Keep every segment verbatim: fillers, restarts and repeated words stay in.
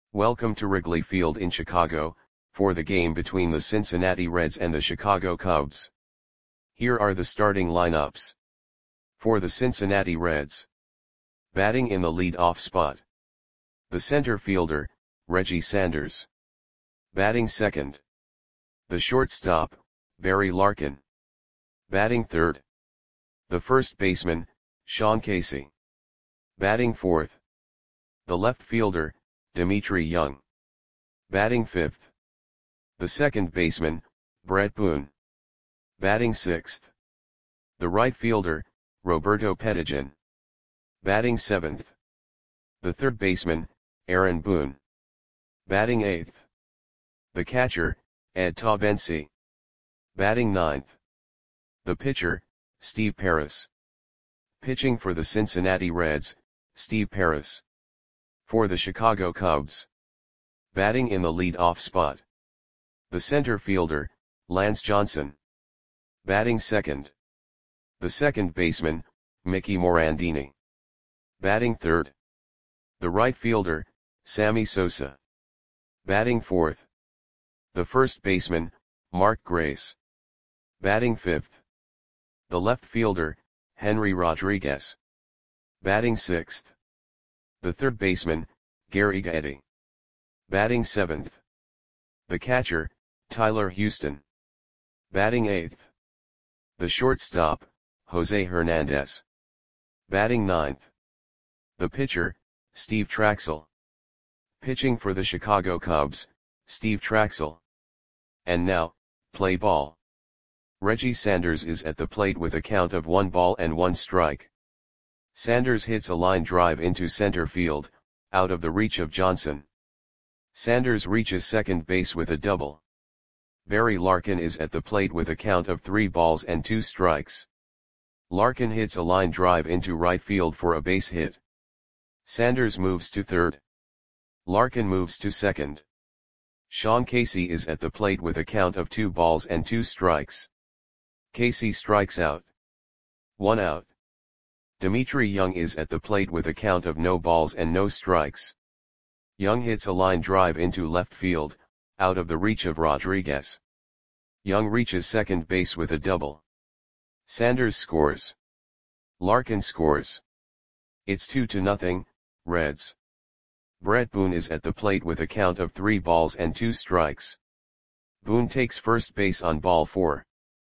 Welcome to Wrigley Field in Chicago, for the game between the Cincinnati Reds and the Chicago Cubs. Here are the starting lineups. For the Cincinnati Reds. Batting in the lead-off spot. The center fielder, Reggie Sanders. Batting second. The shortstop, Barry Larkin. Batting third. The first baseman, Sean Casey. Batting fourth. The left fielder, Dmitri Young. Batting fifth. The second baseman, Bret Boone. Batting sixth. The right fielder, Roberto Pettigian. Batting seventh. The third baseman, Aaron Boone. Batting eighth. The catcher, Ed Taubensee. Batting ninth. The pitcher, Steve Pearce. Pitching for the Cincinnati Reds, Steve Pearce. For the Chicago Cubs. Batting in the lead-off spot. The center fielder, Lance Johnson. Batting second. The second baseman, Mickey Morandini. Batting third. The right fielder, Sammy Sosa. Batting fourth. The first baseman, Mark Grace. Batting fifth. The left fielder, Henry Rodriguez. Batting sixth. The third baseman, Gary Gaetti. Batting seventh. The catcher, Tyler Houston. Batting eighth. The shortstop, Jose Hernandez. Batting ninth. The pitcher, Steve Trachsel. Pitching for the Chicago Cubs, Steve Trachsel. And now, play ball. Reggie Sanders is at the plate with a count of one ball and one strike. Sanders hits a line drive into center field, out of the reach of Johnson. Sanders reaches second base with a double. Barry Larkin is at the plate with a count of three balls and two strikes. Larkin hits a line drive into right field for a base hit. Sanders moves to third. Larkin moves to second. Sean Casey is at the plate with a count of two balls and two strikes. Casey strikes out. One out. Dmitri Young is at the plate with a count of no balls and no strikes. Young hits a line drive into left field, out of the reach of Rodriguez. Young reaches second base with a double. Sanders scores. Larkin scores. It's two to nothing, Reds. Bret Boone is at the plate with a count of three balls and two strikes. Boone takes first base on ball four.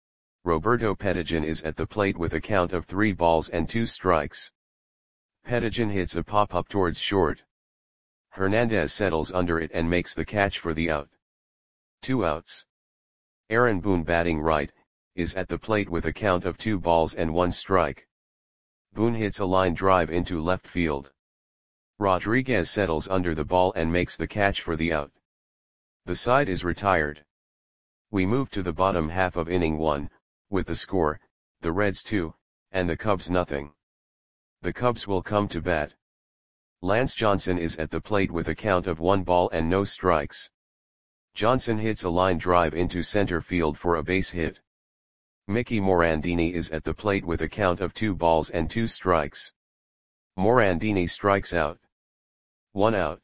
Roberto Pettigian is at the plate with a count of three balls and two strikes. Pettigian hits a pop-up towards short. Hernandez settles under it and makes the catch for the out. Two outs. Aaron Boone, batting right, is at the plate with a count of two balls and one strike. Boone hits a line drive into left field. Rodriguez settles under the ball and makes the catch for the out. The side is retired. We move to the bottom half of inning one, with the score, the Reds two, and the Cubs nothing. The Cubs will come to bat. Lance Johnson is at the plate with a count of one ball and no strikes. Johnson hits a line drive into center field for a base hit. Mickey Morandini is at the plate with a count of two balls and two strikes. Morandini strikes out. One out.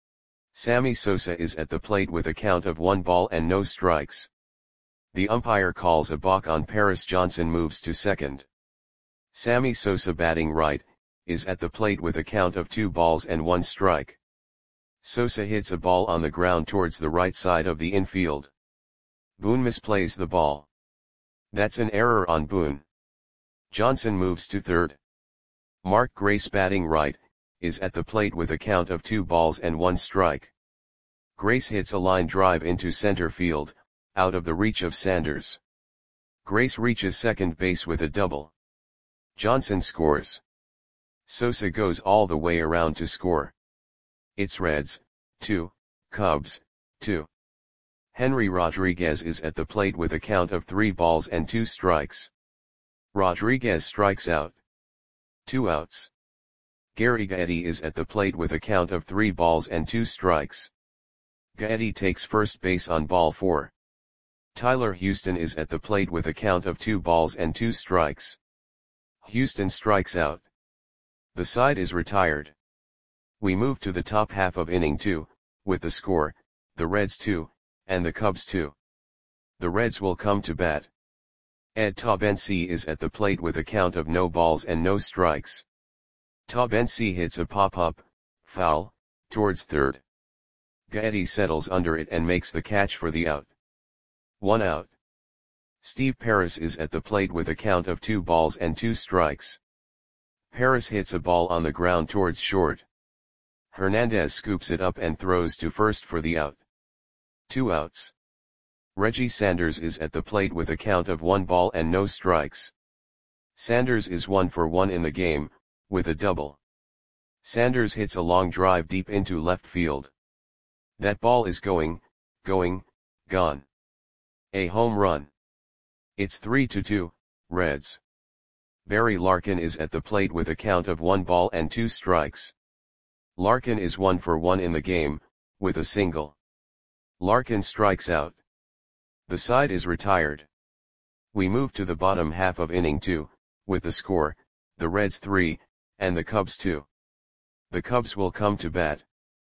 Sammy Sosa is at the plate with a count of one ball and no strikes. The umpire calls a balk on Paris. Johnson moves to second. Sammy Sosa, batting right, is at the plate with a count of two balls and one strike. Sosa hits a ball on the ground towards the right side of the infield. Boone misplays the ball. That's an error on Boone. Johnson moves to third. Mark Grace, batting right, is at the plate with a count of two balls and one strike. Grace hits a line drive into center field, out of the reach of Sanders. Grace reaches second base with a double. Johnson scores. Sosa goes all the way around to score. It's Reds, two, Cubs, two. Henry Rodriguez is at the plate with a count of three balls and two strikes. Rodriguez strikes out. Two outs. Gary Gaetti is at the plate with a count of three balls and two strikes. Gaetti takes first base on ball four. Tyler Houston is at the plate with a count of two balls and two strikes. Houston strikes out. The side is retired. We move to the top half of inning two, with the score, the Reds two, and the Cubs two. The Reds will come to bat. Ed Taubensee is at the plate with a count of no balls and no strikes. Taubensee hits a pop-up, foul, towards third. Gaetti settles under it and makes the catch for the out. One out. Steve Paris is at the plate with a count of two balls and two strikes. Paris hits a ball on the ground towards short. Hernandez scoops it up and throws to first for the out. Two outs. Reggie Sanders is at the plate with a count of one ball and no strikes. Sanders is one for one in the game, with a double. Sanders hits a long drive deep into left field. That ball is going, going, gone. A home run. It's three to two, Reds. Barry Larkin is at the plate with a count of one ball and two strikes. Larkin is one for one in the game, with a single. Larkin strikes out. The side is retired. We move to the bottom half of inning two, with the score, the Reds three, and the Cubs two. The Cubs will come to bat.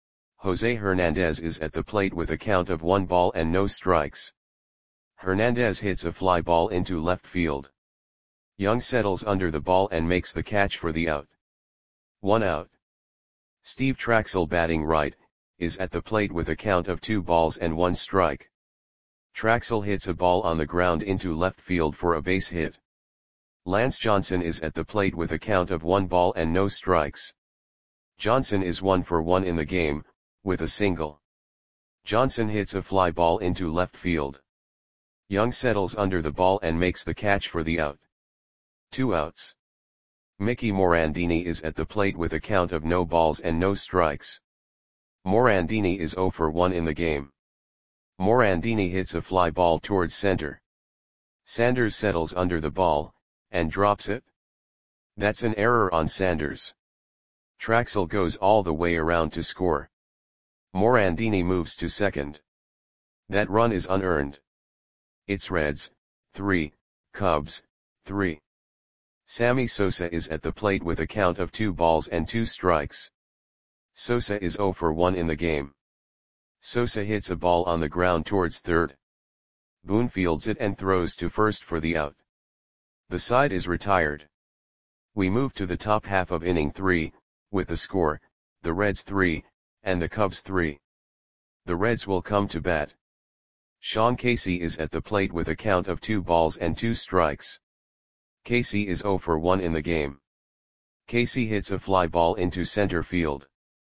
Jose Hernandez is at the plate with a count of one ball and no strikes. Hernandez hits a fly ball into left field. Young settles under the ball and makes the catch for the out. One out. Steve Traxel, batting right, is at the plate with a count of two balls and one strike. Traxel hits a ball on the ground into left field for a base hit. Lance Johnson is at the plate with a count of one ball and no strikes. Johnson is one for one in the game, with a single. Johnson hits a fly ball into left field. Young settles under the ball and makes the catch for the out. Two outs. Mickey Morandini is at the plate with a count of no balls and no strikes. Morandini is zero for one in the game. Morandini hits a fly ball towards center. Sanders settles under the ball, and drops it. That's an error on Sanders. Traxel goes all the way around to score. Morandini moves to second. That run is unearned. It's Reds, three, Cubs, three. Sammy Sosa is at the plate with a count of two balls and two strikes. Sosa is zero for one in the game. Sosa hits a ball on the ground towards third. Boone fields it and throws to first for the out. The side is retired. We move to the top half of inning three, with the score, the Reds three, and the Cubs three. The Reds will come to bat. Sean Casey is at the plate with a count of two balls and two strikes. Casey is zero for one in the game. Casey hits a fly ball into center field.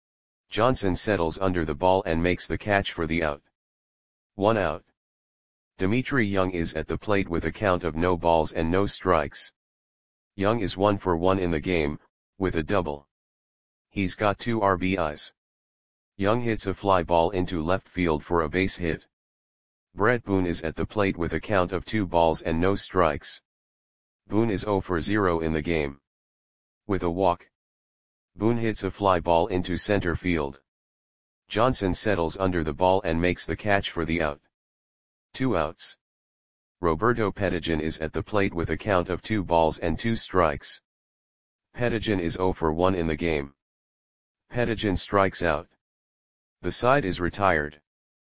Johnson settles under the ball and makes the catch for the out. One out. Dimitri Young is at the plate with a count of no balls and no strikes. Young is one for one in the game, with a double. He's got two R B Is. Young hits a fly ball into left field for a base hit. Brett Boone is at the plate with a count of two balls and no strikes. Boone is zero for zero in the game. With a walk. Boone hits a fly ball into center field. Johnson settles under the ball and makes the catch for the out. Two outs. Roberto Pettigian is at the plate with a count of two balls and two strikes. Pettigian is zero for one in the game. Pettigian strikes out. The side is retired.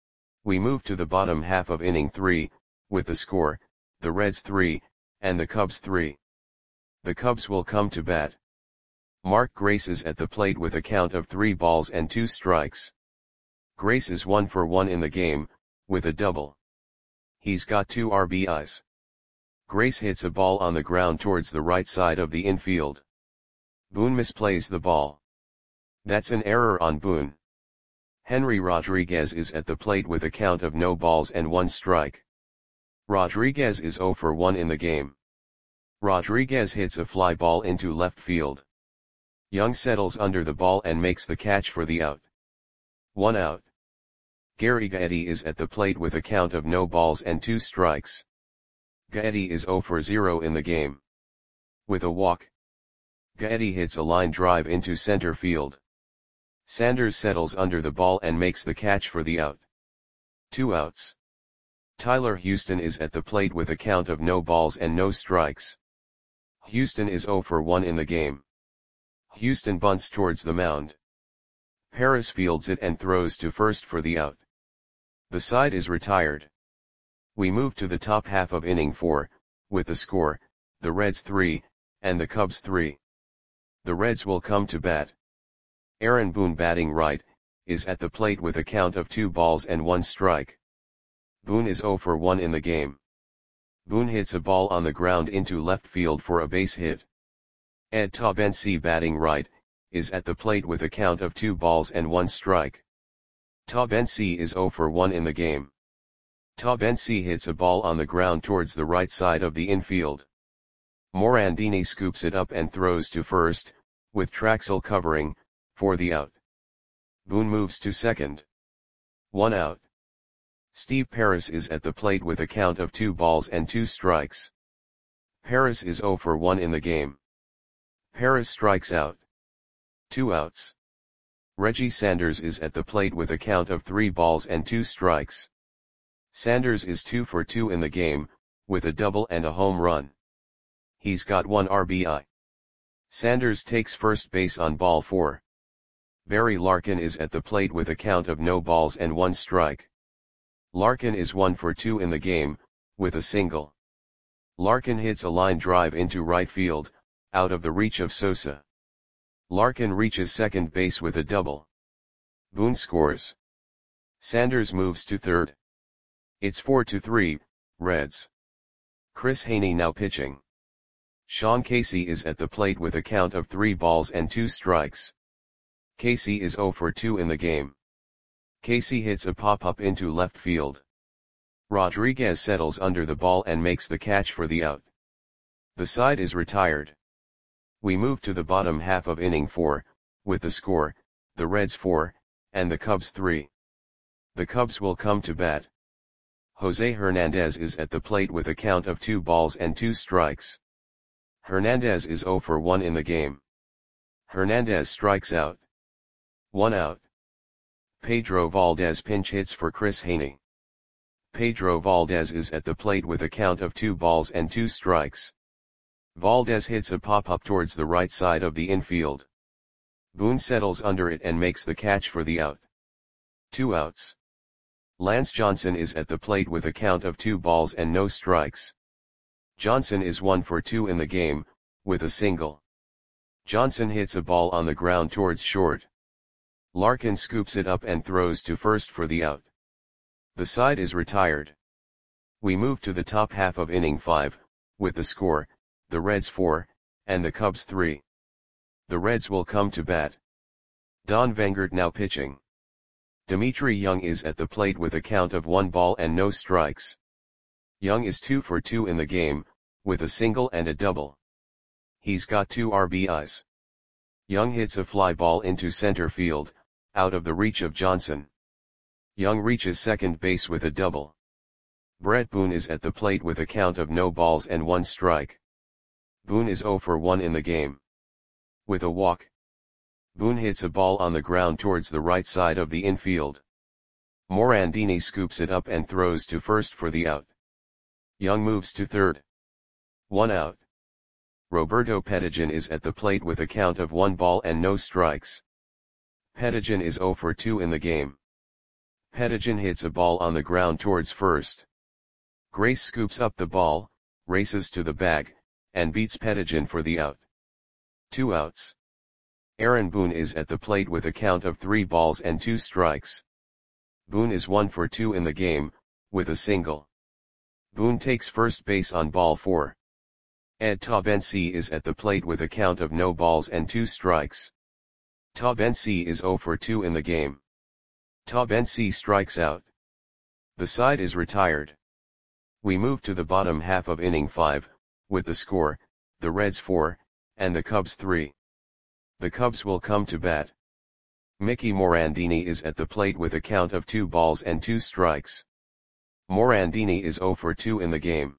We move to the bottom half of inning three, with the score, the Reds three, and the Cubs three. The Cubs will come to bat. Mark Grace is at the plate with a count of three balls and two strikes. Grace is one for one in the game, with a double. He's got two R B Is. Grace hits a ball on the ground towards the right side of the infield. Boone misplays the ball. That's an error on Boone. Henry Rodriguez is at the plate with a count of no balls and one strike. Rodriguez is zero for one in the game. Rodriguez hits a fly ball into left field. Young settles under the ball and makes the catch for the out. One out. Gary Gaetti is at the plate with a count of no balls and two strikes. Gaetti is zero for zero in the game. With a walk. Gaetti hits a line drive into center field. Sanders settles under the ball and makes the catch for the out. Two outs. Tyler Houston is at the plate with a count of no balls and no strikes. Houston is zero for one in the game. Houston bunts towards the mound. Paris fields it and throws to first for the out. The side is retired. We move to the top half of inning four, with the score, the Reds three, and the Cubs three. The Reds will come to bat. Aaron Boone, batting right, is at the plate with a count of two balls and one strike. Boone is zero for one in the game. Boone hits a ball on the ground into left field for a base hit. Ed Taubensee, batting right, is at the plate with a count of two balls and one strike. Taubensee is zero for one in the game. Taubensee hits a ball on the ground towards the right side of the infield. Morandini scoops it up and throws to first, with Traxel covering, for the out. Boone moves to second. One out. Steve Paris is at the plate with a count of two balls and two strikes. Paris is zero for one in the game. Paris strikes out. Two outs. Reggie Sanders is at the plate with a count of three balls and two strikes. Sanders is two for two in the game, with a double and a home run. He's got one R B I. Sanders takes first base on ball four. Barry Larkin is at the plate with a count of no balls and one strike. Larkin is one for two in the game, with a single. Larkin hits a line drive into right field, out of the reach of Sosa. Larkin reaches second base with a double. Boone scores. Sanders moves to third. It's four to three, Reds. Chris Haney now pitching. Sean Casey is at the plate with a count of three balls and two strikes. Casey is zero for two in the game. Casey hits a pop-up into left field. Rodriguez settles under the ball and makes the catch for the out. The side is retired. We move to the bottom half of inning four, with the score, the Reds four, and the Cubs three. The Cubs will come to bat. Jose Hernandez is at the plate with a count of two balls and two strikes. Hernandez is zero for one in the game. Hernandez strikes out. One out. Pedro Valdez pinch hits for Chris Haney. Pedro Valdez is at the plate with a count of two balls and two strikes. Valdez hits a pop-up towards the right side of the infield. Boone settles under it and makes the catch for the out. Two outs. Lance Johnson is at the plate with a count of two balls and no strikes. Johnson is one for two in the game, with a single. Johnson hits a ball on the ground towards short. Larkin scoops it up and throws to first for the out. The side is retired. We move to the top half of inning five, with the score, the Reds four, and the Cubs three. The Reds will come to bat. Don Vengert now pitching. Dimitri Young is at the plate with a count of one ball and no strikes. Young is two for two in the game, with a single and a double. He's got two R B Is. Young hits a fly ball into center field, out of the reach of Johnson. Young reaches second base with a double. Brett Boone is at the plate with a count of no balls and one strike. Boone is zero for one in the game. With a walk. Boone hits a ball on the ground towards the right side of the infield. Morandini scoops it up and throws to first for the out. Young moves to third. One out. Roberto Pettigian is at the plate with a count of one ball and no strikes. Pettigian is zero for two in the game. Pettigian hits a ball on the ground towards first. Grace scoops up the ball, races to the bag, and beats Pettigian for the out. Two outs. Aaron Boone is at the plate with a count of three balls and two strikes. Boone is one for two in the game, with a single. Boone takes first base on ball four. Ed Taubensee is at the plate with a count of no balls and two strikes. Taubensee is zero for two in the game. Taubensee strikes out. The side is retired. We move to the bottom half of inning five, with the score, the Reds four, and the Cubs three. The Cubs will come to bat. Mickey Morandini is at the plate with a count of two balls and two strikes. Morandini is zero for two in the game.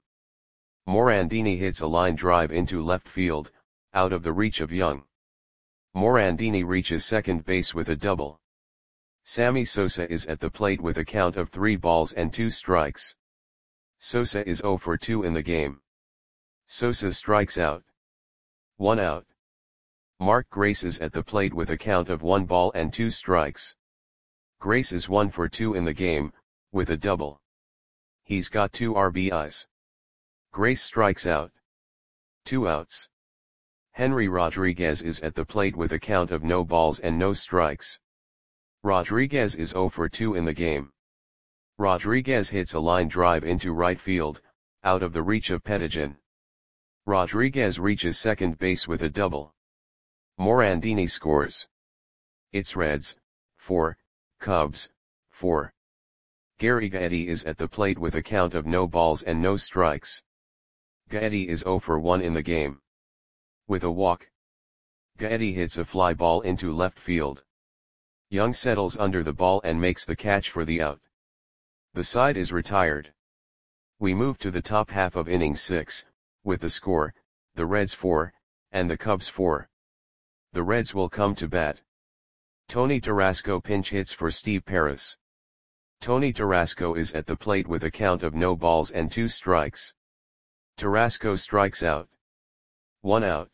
Morandini hits a line drive into left field, out of the reach of Young. Morandini reaches second base with a double. Sammy Sosa is at the plate with a count of three balls and two strikes. Sosa is zero for two in the game. Sosa strikes out. One out. Mark Grace is at the plate with a count of one ball and two strikes. Grace is one for two in the game, with a double. He's got two R B Is. Grace strikes out. Two outs. Henry Rodriguez is at the plate with a count of no balls and no strikes. Rodriguez is zero for two in the game. Rodriguez hits a line drive into right field, out of the reach of Pettijohn. Rodriguez reaches second base with a double. Morandini scores. It's Reds, four, Cubs, four. Gary Gaetti is at the plate with a count of no balls and no strikes. Gaetti is zero for one in the game. With a walk. Gaetti hits a fly ball into left field. Young settles under the ball and makes the catch for the out. The side is retired. We move to the top half of inning six, with the score, the Reds four, and the Cubs four. The Reds will come to bat. Tony Tarasco pinch hits for Steve Paris. Tony Tarasco is at the plate with a count of no balls and two strikes. Tarasco strikes out. One out.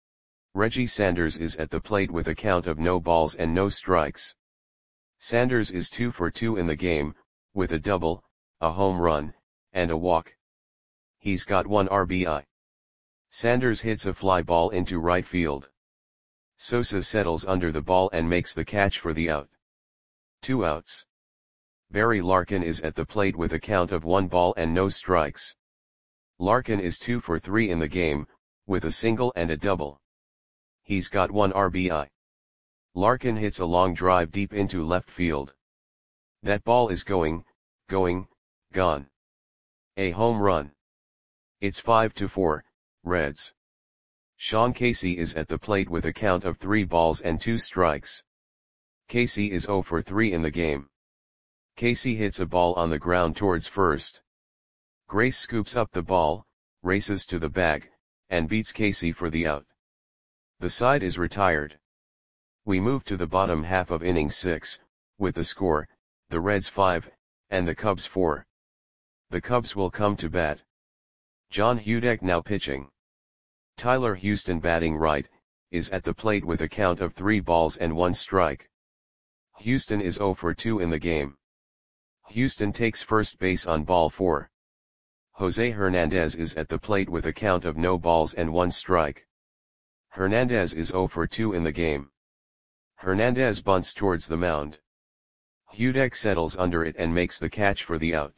Reggie Sanders is at the plate with a count of no balls and no strikes. Sanders is two for two in the game, with a double, a home run, and a walk. He's got one R B I. Sanders hits a fly ball into right field. Sosa settles under the ball and makes the catch for the out. Two outs. Barry Larkin is at the plate with a count of one ball and no strikes. Larkin is two for three in the game, with a single and a double. He's got one R B I. Larkin hits a long drive deep into left field. That ball is going, going, gone. A home run. It's five to four, Reds. Sean Casey is at the plate with a count of three balls and two strikes. Casey is zero for three in the game. Casey hits a ball on the ground towards first. Grace scoops up the ball, races to the bag, and beats Casey for the out. The side is retired. We move to the bottom half of inning six, with the score, the Reds five, and the Cubs four. The Cubs will come to bat. John Hudek now pitching. Tyler Houston batting right, is at the plate with a count of three balls and one strike. Houston is zero for two in the game. Houston takes first base on ball four. Jose Hernandez is at the plate with a count of no balls and one strike. Hernandez is zero for two in the game. Hernandez bunts towards the mound. Hudek settles under it and makes the catch for the out.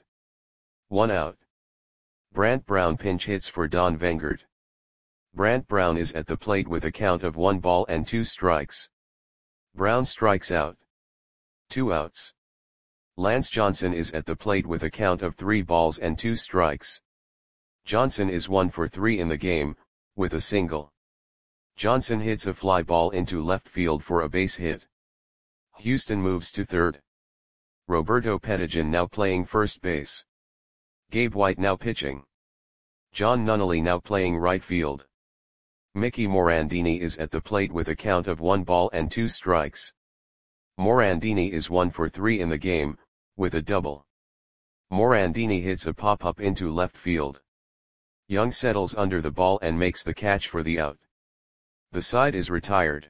One out. Brant Brown pinch hits for Don Vengert. Brant Brown is at the plate with a count of one ball and two strikes. Brown strikes out. Two outs. Lance Johnson is at the plate with a count of three balls and two strikes. Johnson is one for three in the game, with a single. Johnson hits a fly ball into left field for a base hit. Houston moves to third. Roberto Pettijohn now playing first base. Gabe White now pitching. John Nunnally now playing right field. Mickey Morandini is at the plate with a count of one ball and two strikes. Morandini is one for three in the game, with a double. Morandini hits a pop-up into left field. Young settles under the ball and makes the catch for the out. The side is retired.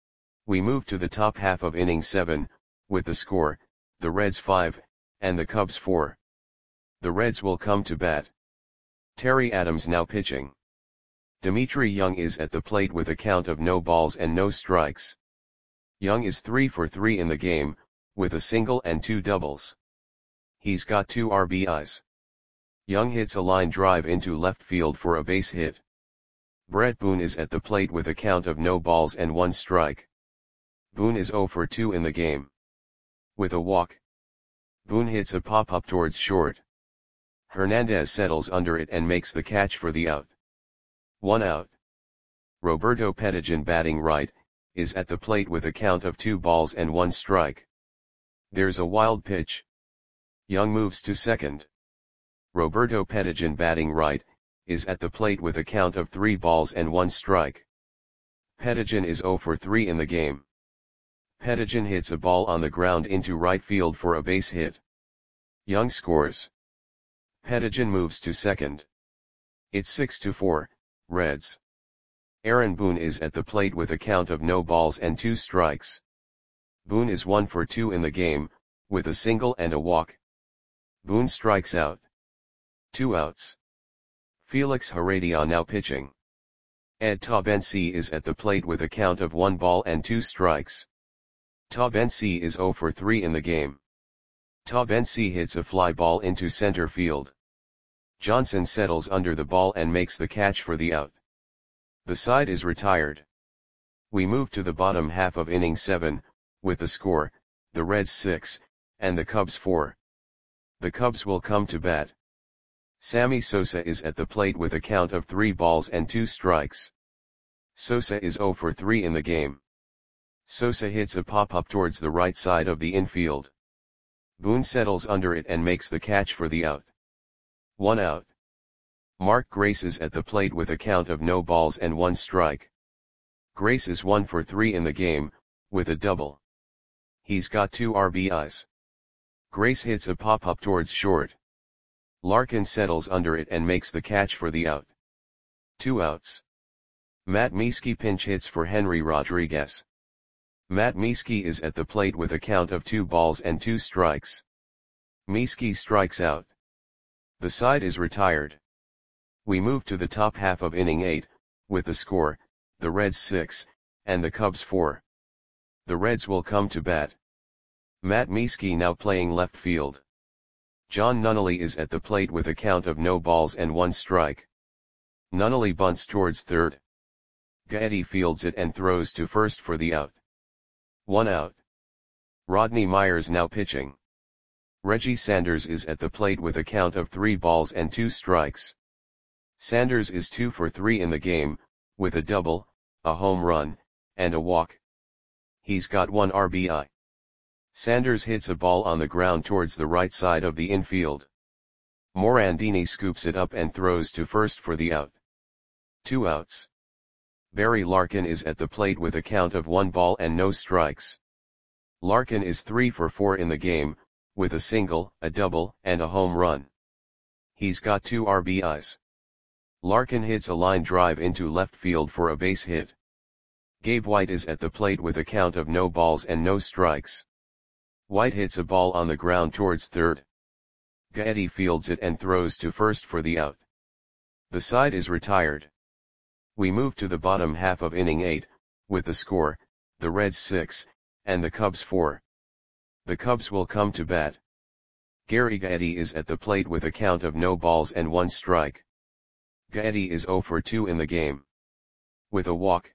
We move to the top half of inning seven, with the score, the Reds five, and the Cubs four. The Reds will come to bat. Terry Adams now pitching. Dimitri Young is at the plate with a count of no balls and no strikes. Young is three for three in the game, with a single and two doubles. He's got two R B Is. Young hits a line drive into left field for a base hit. Brett Boone is at the plate with a count of no balls and one strike. Boone is zero for two in the game. With a walk. Boone hits a pop-up towards short. Hernandez settles under it and makes the catch for the out. One out. Roberto Pettijohn batting right, is at the plate with a count of two balls and one strike. There's a wild pitch. Young moves to second. Roberto Pettijohn batting right, is at the plate with a count of three balls and one strike. Pettijohn is zero for three in the game. Pettijohn hits a ball on the ground into right field for a base hit. Young scores. Pettijohn moves to second. It's six to four, Reds. Aaron Boone is at the plate with a count of no balls and two strikes. Boone is one for two in the game, with a single and a walk. Boone strikes out. Two outs. Felix Heredia now pitching. Ed Taubensee is at the plate with a count of one ball and two strikes. Taubensee is zero for three in the game. Taubensee hits a fly ball into center field. Johnson settles under the ball and makes the catch for the out. The side is retired. We move to the bottom half of inning seven, with the score, the Reds six, and the Cubs four. The Cubs will come to bat. Sammy Sosa is at the plate with a count of three balls and two strikes. Sosa is zero for three in the game. Sosa hits a pop-up towards the right side of the infield. Boone settles under it and makes the catch for the out. One out. Mark Grace is at the plate with a count of no balls and one strike. Grace is one for three in the game, with a double. He's got two R B Is. Grace hits a pop-up towards short. Larkin settles under it and makes the catch for the out. Two outs. Matt Mieske pinch hits for Henry Rodriguez. Matt Mieske is at the plate with a count of two balls and two strikes. Mieske strikes out. The side is retired. We move to the top half of inning eight, with the score, the Reds six, and the Cubs four. The Reds will come to bat. Matt Mieske now playing left field. John Nunnally is at the plate with a count of no balls and one strike. Nunnally bunts towards third. Gaetti fields it and throws to first for the out. One out. Rodney Myers now pitching. Reggie Sanders is at the plate with a count of three balls and two strikes. Sanders is two for three in the game, with a double, a home run, and a walk. He's got one R B I. Sanders hits a ball on the ground towards the right side of the infield. Morandini scoops it up and throws to first for the out. Two outs. Barry Larkin is at the plate with a count of one ball and no strikes. Larkin is three for four in the game, with a single, a double, and a home run. He's got two R B Is. Larkin hits a line drive into left field for a base hit. Gabe White is at the plate with a count of no balls and no strikes. White hits a ball on the ground towards third. Gaetti fields it and throws to first for the out. The side is retired. We move to the bottom half of inning eight, with the score, the Reds six, and the Cubs four. The Cubs will come to bat. Gary Gaetti is at the plate with a count of no balls and one strike. Gaetti is zero for two in the game. With a walk.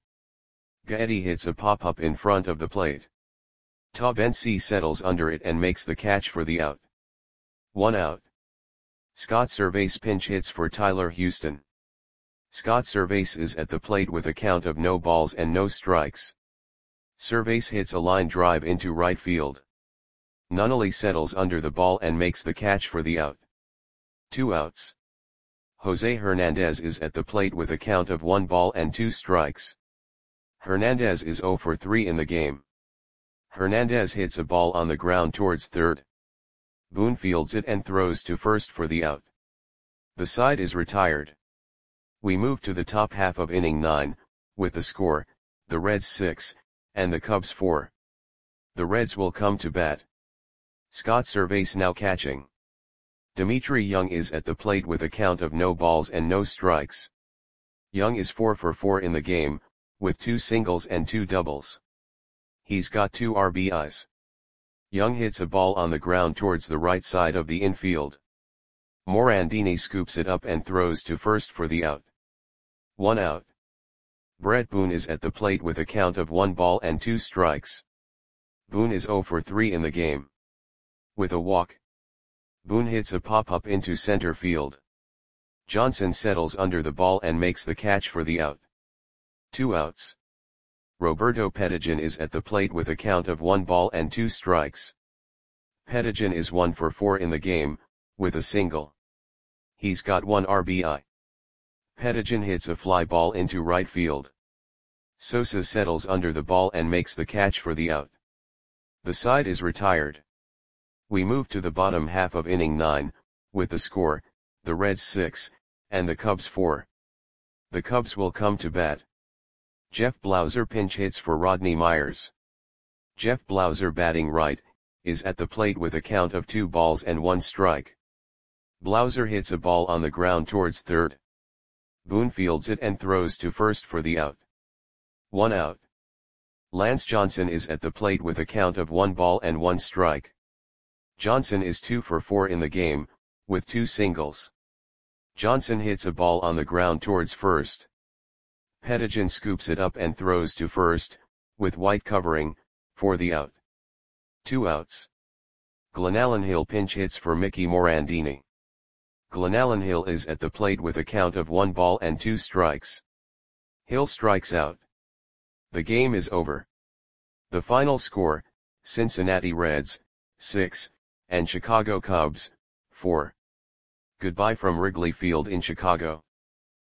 Gaetti hits a pop-up in front of the plate. Taubensee settles under it and makes the catch for the out. One out. Scott Servais pinch hits for Tyler Houston. Scott Servais is at the plate with a count of no balls and no strikes. Servais hits a line drive into right field. Nunnally settles under the ball and makes the catch for the out. Two outs. Jose Hernandez is at the plate with a count of one ball and two strikes. Hernandez is zero for three in the game. Hernandez hits a ball on the ground towards third. Boone fields it and throws to first for the out. The side is retired. We move to the top half of inning nine, with the score, the Reds six, and the Cubs four. The Reds will come to bat. Scott Servais now catching. Dimitri Young is at the plate with a count of no balls and no strikes. Young is four for four in the game, with two singles and two doubles. He's got two R B Is. Young hits a ball on the ground towards the right side of the infield. Morandini scoops it up and throws to first for the out. One out. Brett Boone is at the plate with a count of one ball and two strikes. Boone is zero for three in the game. With a walk. Boone hits a pop-up into center field. Johnson settles under the ball and makes the catch for the out. Two outs. Roberto Pettigian is at the plate with a count of one ball and two strikes. Pettigian is one for four in the game, with a single. He's got one R B I. Pettigian hits a fly ball into right field. Sosa settles under the ball and makes the catch for the out. The side is retired. We move to the bottom half of inning nine, with the score, the Reds six, and the Cubs four. The Cubs will come to bat. Jeff Blauser pinch hits for Rodney Myers. Jeff Blauser batting right, is at the plate with a count of two balls and one strike. Blauser hits a ball on the ground towards third. Boone fields it and throws to first for the out. One out. Lance Johnson is at the plate with a count of one ball and one strike. Johnson is two for four in the game, with two singles. Johnson hits a ball on the ground towards first. Pettijohn scoops it up and throws to first, with White covering, for the out. Two outs. Glenallen Hill pinch hits for Mickey Morandini. Glenallen Hill is at the plate with a count of one ball and two strikes. Hill strikes out. The game is over. The final score, Cincinnati Reds, six, and Chicago Cubs, four. Goodbye from Wrigley Field in Chicago.